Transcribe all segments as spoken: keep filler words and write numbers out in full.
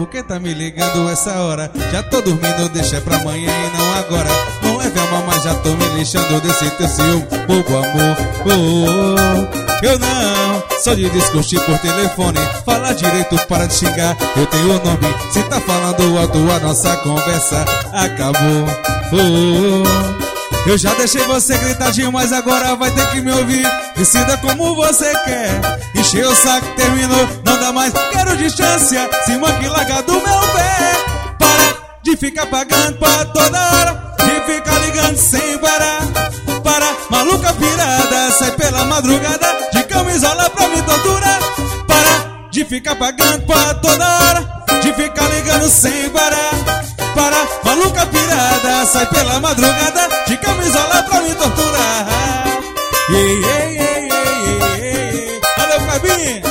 Por que tá me ligando essa hora? Já tô dormindo, deixa pra amanhã e não agora. Não é velma, mas já tô me lixando desse teu ciúme, bobo amor. Oh, oh, oh. Eu não sou de discutir por telefone. Fala direito, para de xingar, eu tenho o nome. Se tá falando alto, a nossa conversa acabou. Oh, oh, oh. Eu já deixei você gritar demais, agora vai ter que me ouvir. Decida como você quer. Encheu o saco, terminou, não dá mais, quero distância. Se manque, larga do meu pé. Para de ficar pagando pra toda hora, de ficar ligando sem parar. Para, maluca pirada, sai pela madrugada, de camisola pra me torturar. Para de ficar pagando pra toda hora, de ficar ligando sem parar. Para, maluca pirada, sai pela madrugada, de camisola pra me torturar. Yeah, yeah, yeah, yeah, yeah, yeah. Valeu, Fabinho.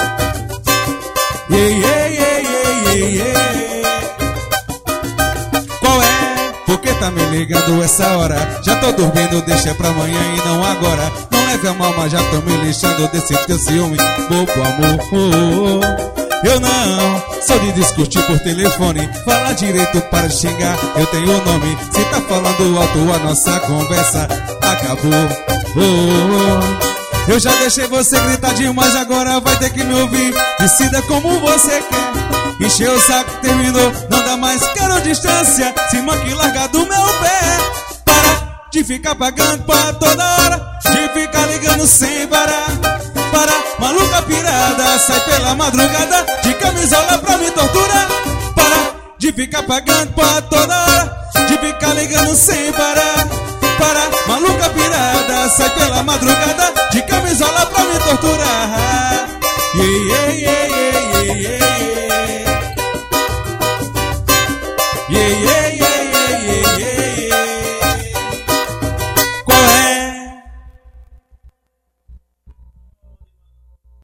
Yeah, yeah, yeah, yeah, yeah, yeah. Qual é? Por que tá me ligando essa hora? Já tô dormindo, deixa pra amanhã e não agora. Não leve a mal, mas já tô me lixando desse teu ciúme, bobo amor. Oh, oh, oh. Eu não sou de discutir por telefone. Fala direito, para de xingar, eu tenho o nome. Se tá falando alto, a nossa conversa acabou. Oh, oh, oh. Eu já deixei você gritar demais, agora vai ter que me ouvir. Decida como você quer. Encheu o saco, terminou, não dá mais, quero distância. Se manque, larga do meu pé. Para de ficar pagando pra toda hora, de ficar ligando sem parar. Para, maluca pirada, sai pela madrugada, de camisola pra me torturar. Para de ficar pagando pra toda hora, de ficar ligando sem parar. Para, maluca pirada, sai pela madrugada, de camisola pra me torturar. Yeah, yeah, yeah, yeah, yeah, yeah. Yeah, yeah.